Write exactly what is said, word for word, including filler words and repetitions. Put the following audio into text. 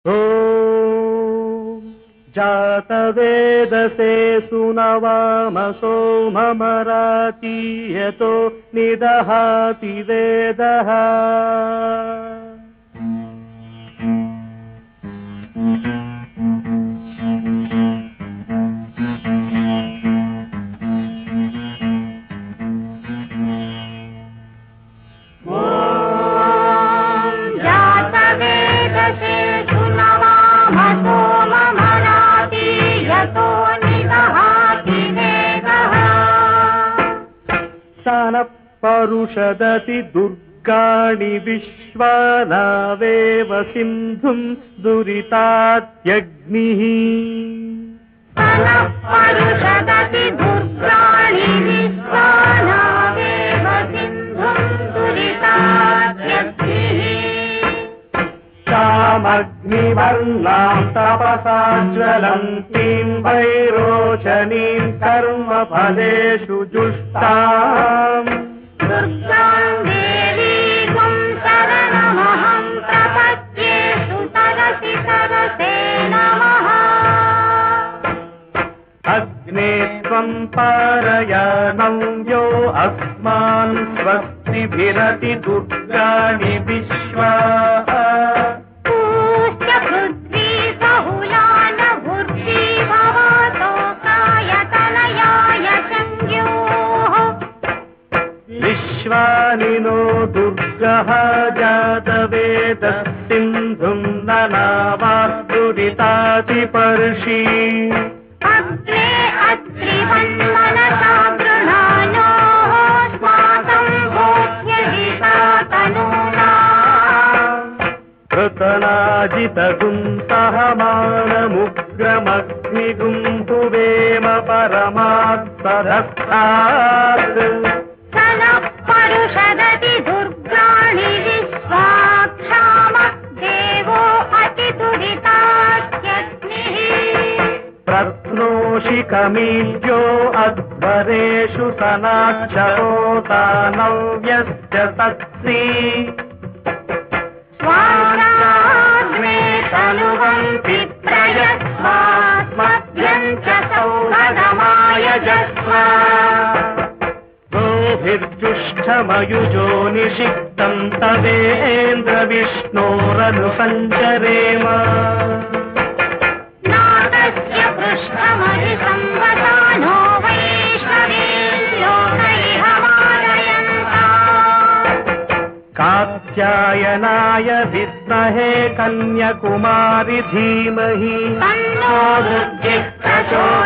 ॐ जातवेदसे सुनवामसो ममराति यतो निदहाति वेदः। परुषदति दुर्गाणि विश्वानावेव सिन्धुं दुरितात्यग्निः। परुषदति दुर्गाणि विश्वानावेव सिन्धुं दुरितात्यग्निः। तामग्निवर्णां तपसा ज्वलन्तीं वैरोचनीं कर्मफलेषु जुष्टाम् दुर्गां देवीं शरणमहं प्रपद्ये सुतरसि सरसे नमः। अग्ने त्वं पारयानं यो अस्मान् स्वस्तिभिरति दुर्गाणि विश्वा। पूष्य पृथ्वी बहुलान भुर्जी भवतो कायतनयाय संज्ञोः। विश्वानिनो दुर्गः जातवेदः सिन्धुं ननावाद्दुरितातिपर्षि। अग्ने अत्रिवन्मनसा गृहाणो स्वातं भोग्यहिता तनूना। कृतनाजितगुं सहमानमुग्रमग्निगुं हुवेम परमात्तरस्थात्। परुषदति दुर्गाणि विश्वाक्षाम देवो अतिदुरितात्यग्निः। प्रत्नोषि कमीज्यो अध्वरेषु सनाक्षरोतानव्यस्य सत्सि। स्वाग्ने तनुवन्ति प्रयस्वास्मभ्यं च सौहृदमायजस्वा। गोभिर्जुष्टमयुजो निषिक्तं तवेन्द्र विष्णोरनुसञ्चरेम। नादस्य पृष्ठमधिसंवदानो वैष्णवीर्योकैहमालयन्ता। कात्यायनाय विद्महे कन्याकुमारि धीमहि तन्नो दुर्गिः प्रचोदयात्।